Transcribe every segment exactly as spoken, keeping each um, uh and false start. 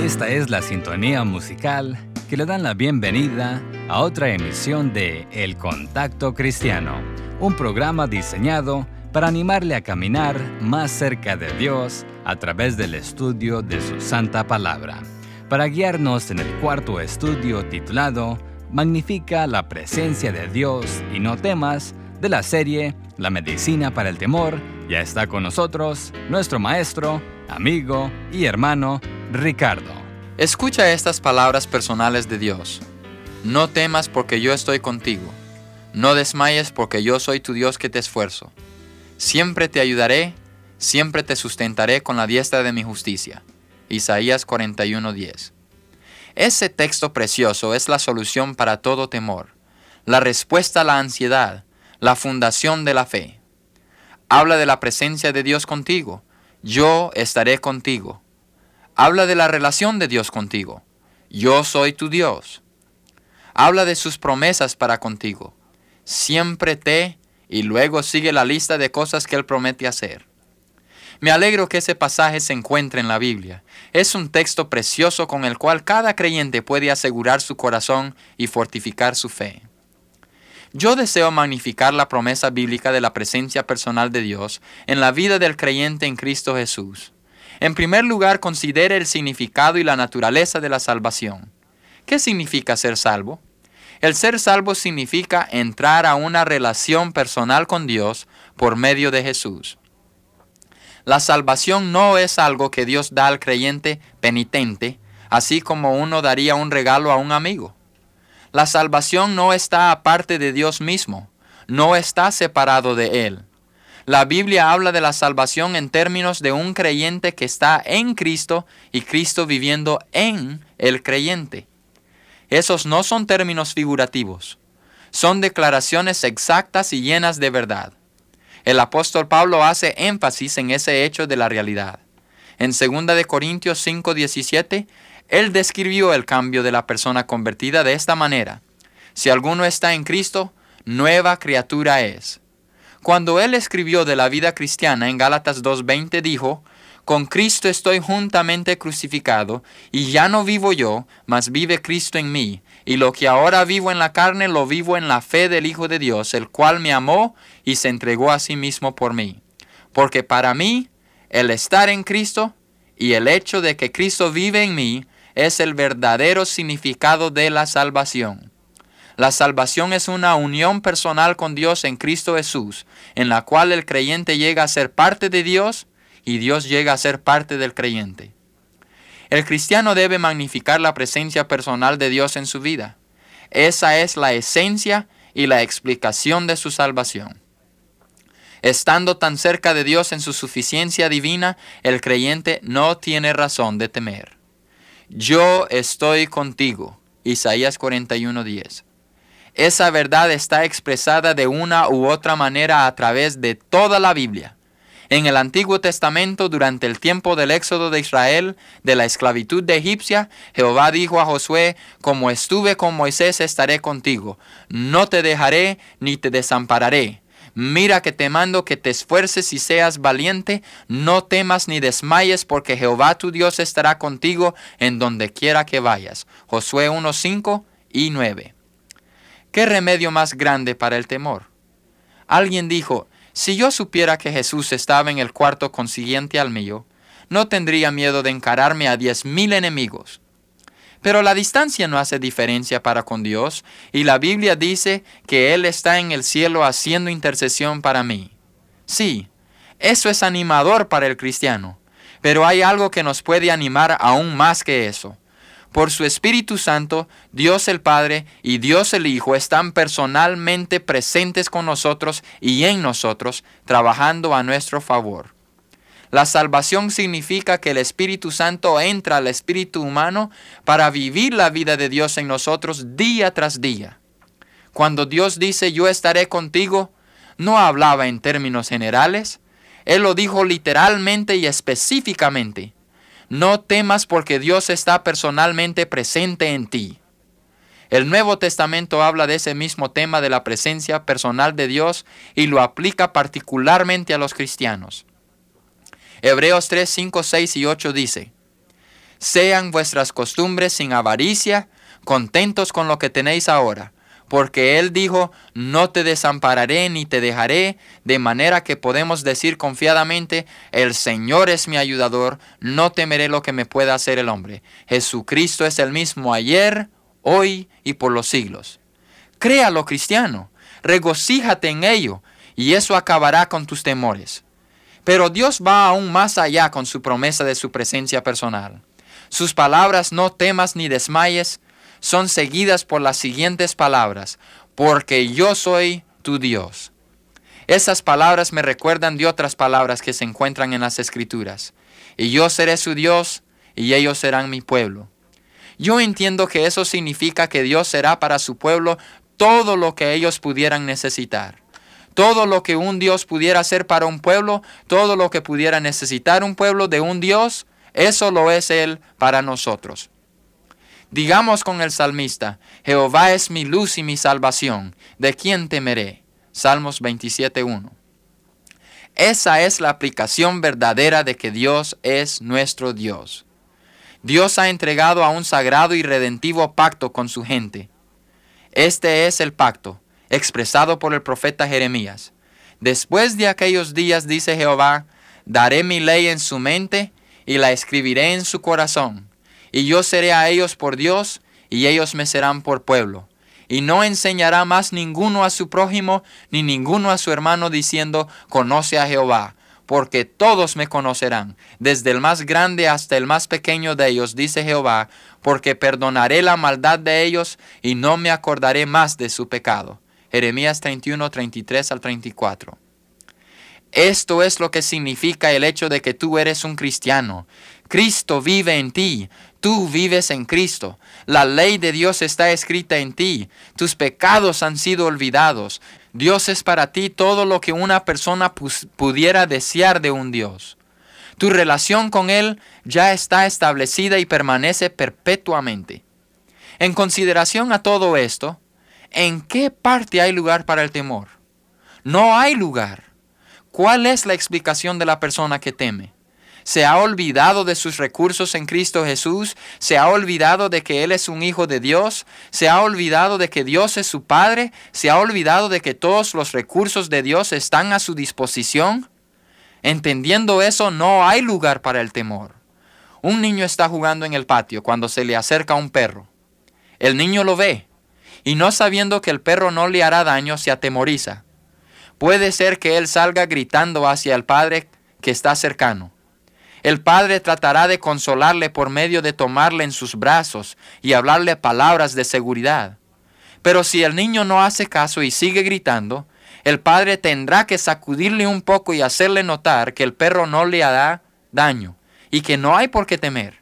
Esta es la sintonía musical que le dan la bienvenida a otra emisión de El Contacto Cristiano, un programa diseñado para animarle a caminar más cerca de Dios a través del estudio de su santa palabra. Para guiarnos en el cuarto estudio titulado Magnifica la presencia de Dios y no temas, de la serie La medicina para el temor, ya está con nosotros nuestro maestro, amigo y hermano Ricardo. Escucha estas palabras personales de Dios. No temas porque yo estoy contigo. No desmayes porque yo soy tu Dios que te esfuerzo. Siempre te ayudaré, siempre te sustentaré con la diestra de mi justicia. Isaías cuarenta y uno diez. Ese texto precioso es la solución para todo temor, la respuesta a la ansiedad, la fundación de la fe. Habla de la presencia de Dios contigo. Yo estaré contigo. Habla de la relación de Dios contigo. Yo soy tu Dios. Habla de sus promesas para contigo. Siempre te, y luego sigue la lista de cosas que Él promete hacer. Me alegro que ese pasaje se encuentre en la Biblia. Es un texto precioso con el cual cada creyente puede asegurar su corazón y fortificar su fe. Yo deseo magnificar la promesa bíblica de la presencia personal de Dios en la vida del creyente en Cristo Jesús. En primer lugar, considere el significado y la naturaleza de la salvación. ¿Qué significa ser salvo? El ser salvo significa entrar a una relación personal con Dios por medio de Jesús. La salvación no es algo que Dios da al creyente penitente, así como uno daría un regalo a un amigo. La salvación no está aparte de Dios mismo, no está separado de Él. La Biblia habla de la salvación en términos de un creyente que está en Cristo y Cristo viviendo en el creyente. Esos no son términos figurativos, son declaraciones exactas y llenas de verdad. El apóstol Pablo hace énfasis en ese hecho de la realidad. En segunda de Corintios cinco diecisiete, él describió el cambio de la persona convertida de esta manera: si alguno está en Cristo, nueva criatura es. Cuando él escribió de la vida cristiana en Gálatas dos veinte dijo: con Cristo estoy juntamente crucificado, y ya no vivo yo, mas vive Cristo en mí. Y lo que ahora vivo en la carne, lo vivo en la fe del Hijo de Dios, el cual me amó y se entregó a sí mismo por mí. Porque para mí, el estar en Cristo y el hecho de que Cristo vive en mí es el verdadero significado de la salvación. La salvación es una unión personal con Dios en Cristo Jesús, en la cual el creyente llega a ser parte de Dios y Dios llega a ser parte del creyente. El cristiano debe magnificar la presencia personal de Dios en su vida. Esa es la esencia y la explicación de su salvación. Estando tan cerca de Dios en su suficiencia divina, el creyente no tiene razón de temer. Yo estoy contigo. Isaías cuarenta y uno diez. Esa verdad está expresada de una u otra manera a través de toda la Biblia. En el Antiguo Testamento, durante el tiempo del éxodo de Israel, de la esclavitud de egipcia, Jehová dijo a Josué: como estuve con Moisés, estaré contigo. No te dejaré ni te desampararé. Mira que te mando que te esfuerces y seas valiente. No temas ni desmayes, porque Jehová tu Dios estará contigo en donde quiera que vayas. Josué uno cinco y nueve. ¿Qué remedio más grande para el temor? Alguien dijo: si yo supiera que Jesús estaba en el cuarto consiguiente al mío, no tendría miedo de encararme a diez mil enemigos. Pero la distancia no hace diferencia para con Dios, y la Biblia dice que Él está en el cielo haciendo intercesión para mí. Sí, eso es animador para el cristiano, pero hay algo que nos puede animar aún más que eso. Por su Espíritu Santo, Dios el Padre y Dios el Hijo están personalmente presentes con nosotros y en nosotros, trabajando a nuestro favor. La salvación significa que el Espíritu Santo entra al espíritu humano para vivir la vida de Dios en nosotros día tras día. Cuando Dios dice: yo estaré contigo, no hablaba en términos generales. Él lo dijo literalmente y específicamente. No temas porque Dios está personalmente presente en ti. El Nuevo Testamento habla de ese mismo tema de la presencia personal de Dios y lo aplica particularmente a los cristianos. Hebreos tres, cinco, seis y ocho dice: Sean vuestras costumbres sin avaricia, contentos con lo que tenéis ahora. Porque Él dijo, no te desampararé ni te dejaré, de manera que podemos decir confiadamente, el Señor es mi ayudador, no temeré lo que me pueda hacer el hombre. Jesucristo es el mismo ayer, hoy y por los siglos. Créalo, cristiano, regocíjate en ello, y eso acabará con tus temores. Pero Dios va aún más allá con su promesa de su presencia personal. Sus palabras, no temas ni desmayes, son seguidas por las siguientes palabras, porque yo soy tu Dios. Esas palabras me recuerdan de otras palabras que se encuentran en las Escrituras. Y yo seré su Dios, y ellos serán mi pueblo. Yo entiendo que eso significa que Dios será para su pueblo todo lo que ellos pudieran necesitar. Todo lo que un Dios pudiera hacer para un pueblo, todo lo que pudiera necesitar un pueblo de un Dios, eso lo es Él para nosotros. Digamos con el salmista, Jehová es mi luz y mi salvación, ¿de quién temeré? Salmos veintisiete uno. Esa es la aplicación verdadera de que Dios es nuestro Dios. Dios ha entregado a un sagrado y redentivo pacto con su gente. Este es el pacto, expresado por el profeta Jeremías. Después de aquellos días, dice Jehová, daré mi ley en su mente y la escribiré en su corazón. Y yo seré a ellos por Dios, y ellos me serán por pueblo. Y no enseñará más ninguno a su prójimo, ni ninguno a su hermano, diciendo, conoce a Jehová, porque todos me conocerán, desde el más grande hasta el más pequeño de ellos, dice Jehová, porque perdonaré la maldad de ellos, y no me acordaré más de su pecado. Jeremías treinta y uno, treinta y tres al treinta y cuatro. Esto es lo que significa el hecho de que tú eres un cristiano. Cristo vive en ti. Tú vives en Cristo. La ley de Dios está escrita en ti. Tus pecados han sido olvidados. Dios es para ti todo lo que una persona pudiera desear de un Dios. Tu relación con Él ya está establecida y permanece perpetuamente. En consideración a todo esto, ¿en qué parte hay lugar para el temor? No hay lugar. ¿Cuál es la explicación de la persona que teme? ¿Se ha olvidado de sus recursos en Cristo Jesús? ¿Se ha olvidado de que Él es un hijo de Dios? ¿Se ha olvidado de que Dios es su Padre? ¿Se ha olvidado de que todos los recursos de Dios están a su disposición? Entendiendo eso, no hay lugar para el temor. Un niño está jugando en el patio cuando se le acerca un perro. El niño lo ve, y no sabiendo que el perro no le hará daño, se atemoriza. Puede ser que él salga gritando hacia el padre que está cercano. El padre tratará de consolarle por medio de tomarle en sus brazos y hablarle palabras de seguridad. Pero si el niño no hace caso y sigue gritando, el padre tendrá que sacudirle un poco y hacerle notar que el perro no le hará daño y que no hay por qué temer.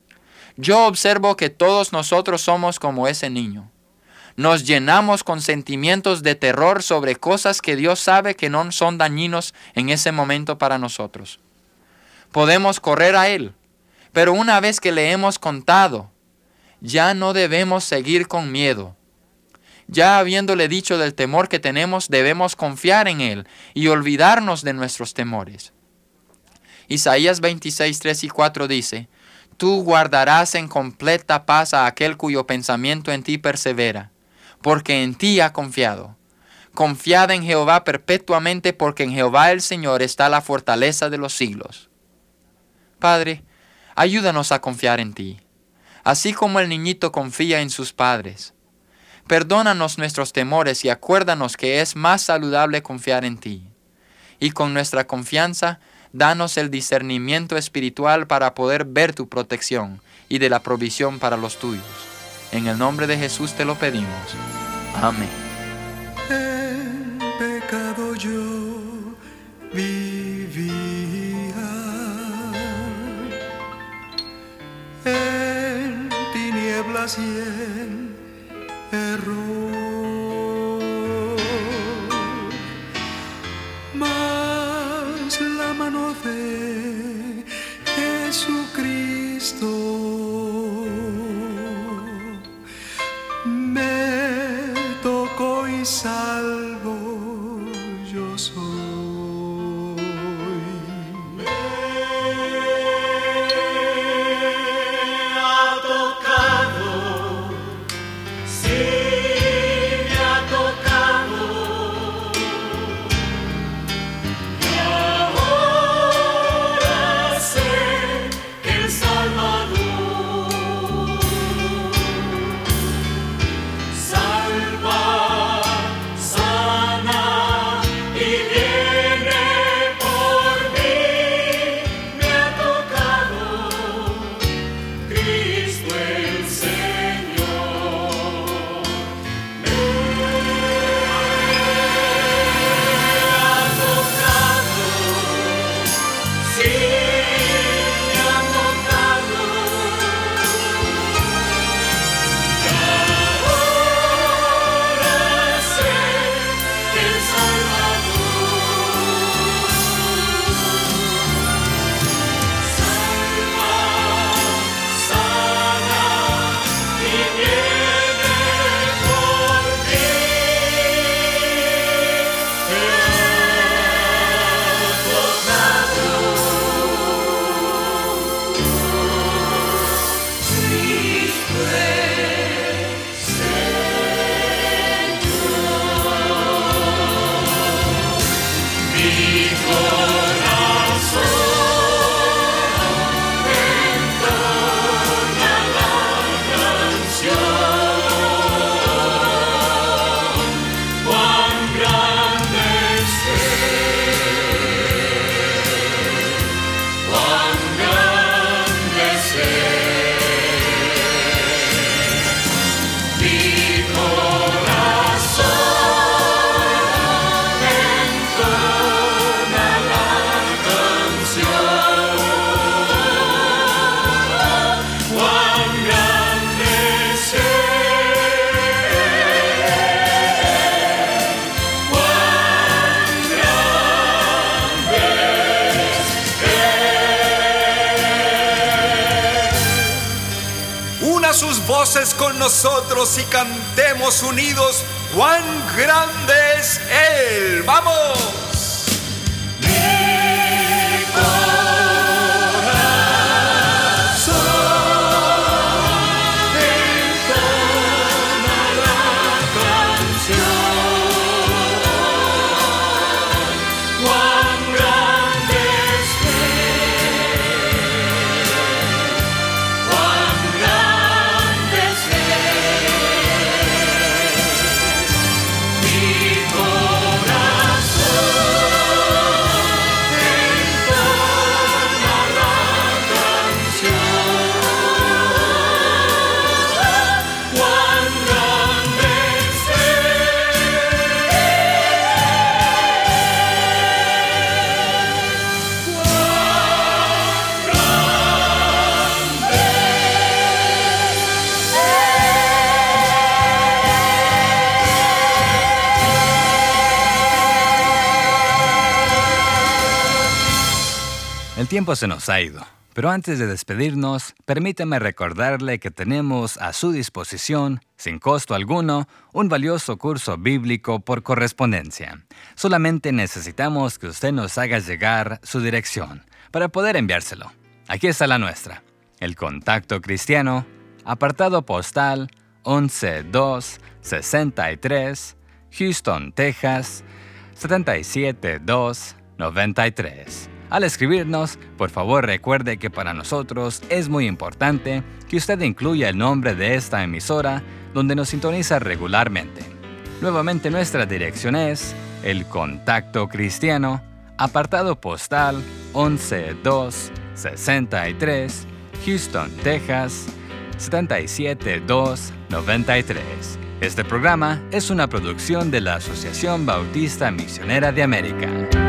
Yo observo que todos nosotros somos como ese niño. Nos llenamos con sentimientos de terror sobre cosas que Dios sabe que no son dañinos en ese momento para nosotros. Podemos correr a Él, pero una vez que le hemos contado, ya no debemos seguir con miedo. Ya habiéndole dicho del temor que tenemos, debemos confiar en Él y olvidarnos de nuestros temores. Isaías veintiséis, tres y cuatro dice, tú guardarás en completa paz a aquel cuyo pensamiento en ti persevera, porque en ti ha confiado. Confiad en Jehová perpetuamente, porque en Jehová el Señor está la fortaleza de los siglos. Padre, ayúdanos a confiar en ti, así como el niñito confía en sus padres. Perdónanos nuestros temores y acuérdanos que es más saludable confiar en ti. Y con nuestra confianza, danos el discernimiento espiritual para poder ver tu protección y de la provisión para los tuyos. En el nombre de Jesús te lo pedimos. Amén. En pecado yo vivía, en tinieblas y en error, mas la mano de Jesucristo me tocó y salvo yo soy. sus voces con nosotros y cantemos unidos, ¡cuán grande es Él! ¡Vamos! El tiempo se nos ha ido, pero antes de despedirnos, permítame recordarle que tenemos a su disposición, sin costo alguno, un valioso curso bíblico por correspondencia. Solamente necesitamos que usted nos haga llegar su dirección para poder enviárselo. Aquí está la nuestra: El Contacto Cristiano, apartado postal once dos sesenta y tres, Houston, Texas, setenta y siete dos noventa y tres. Al escribirnos, por favor recuerde que para nosotros es muy importante que usted incluya el nombre de esta emisora donde nos sintoniza regularmente. Nuevamente nuestra dirección es El Contacto Cristiano, apartado postal once dos sesenta y tres, Houston, Texas, setenta y siete dos noventa y tres. Este programa es una producción de la Asociación Bautista Misionera de América.